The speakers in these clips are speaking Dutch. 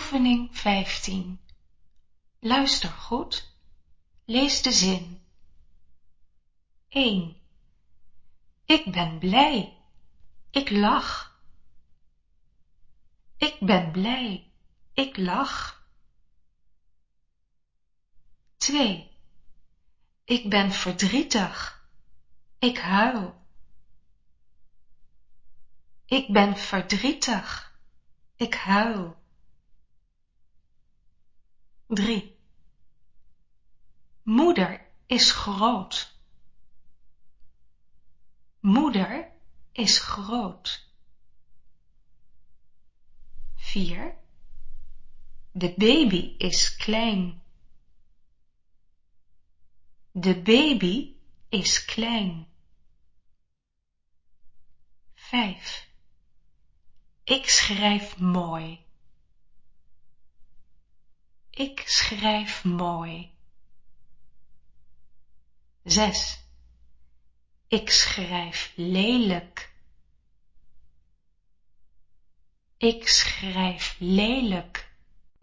Oefening 15. Luister goed. Lees de zin. 1. Ik ben blij. Ik lach. Ik ben blij. Ik lach. 2. Ik ben verdrietig. Ik huil. Ik ben verdrietig. Ik huil. 3. Moeder is groot. Moeder is groot. 4. De baby is klein. De baby is klein. 5. Ik schrijf mooi. Ik schrijf mooi. 6. Ik schrijf lelijk. Ik schrijf lelijk.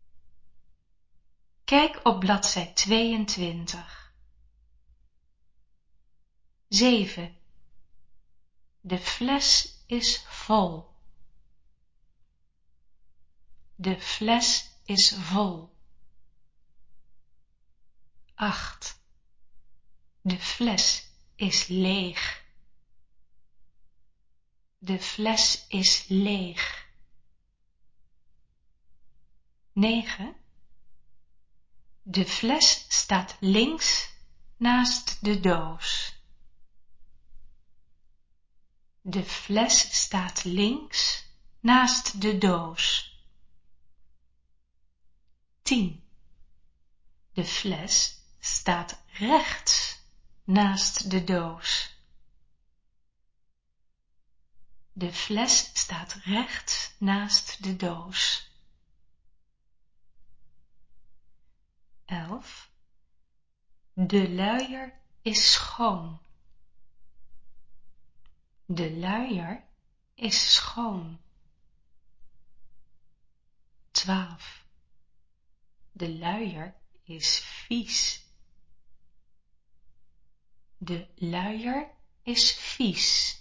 Kijk op bladzij 22. 7. De fles is vol. De fles is vol. 8. De fles is leeg. De fles is leeg. 9. De fles staat links naast de doos. De fles staat links naast de doos. 10. De fles staat rechts naast de doos. De fles staat rechts naast de doos. 11. De luier is schoon. De luier is schoon. 12. De luier is vies. De luier is vies.